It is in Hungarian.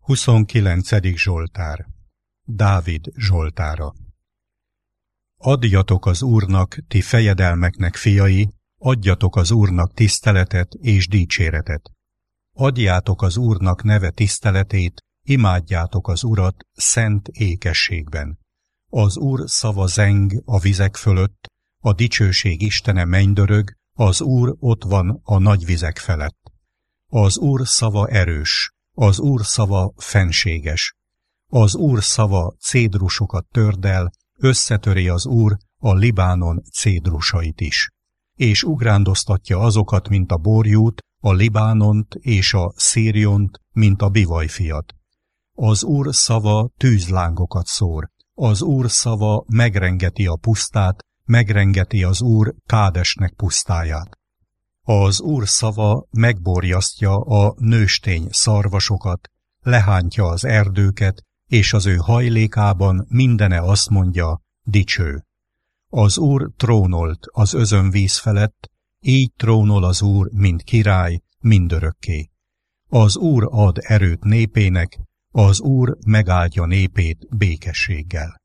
29. Zsoltár. Dávid zsoltára. Adjatok az Úrnak, ti fejedelmeknek fiai, adjatok az Úrnak tiszteletet és dicséretet. Adjátok az Úrnak neve tiszteletét, imádjátok az Urat szent ékességben. Az Úr szava zeng a vizek fölött, a dicsőség Istene mennydörög, az Úr ott van a nagy vizek felett. Az Úr szava erős, az Úr szava fenséges. Az Úr szava cédrusokat tördel, összetöri az Úr a Libánon cédrusait is. És ugrándoztatja azokat, mint a borjút, a Libánont és a Szíriont, mint a bivajfiat. Az Úr szava tűzlángokat szór, az Úr szava megrengeti a pusztát, megrengeti az Úr Kádesnek pusztáját. Az Úr szava megborjasztja a nőstény szarvasokat, lehántja az erdőket, és az ő hajlékában mindene azt mondja, dicső. Az Úr trónolt az özönvíz felett, így trónol az Úr, mint király, mindörökké. Az Úr ad erőt népének, az Úr megáldja népét békességgel.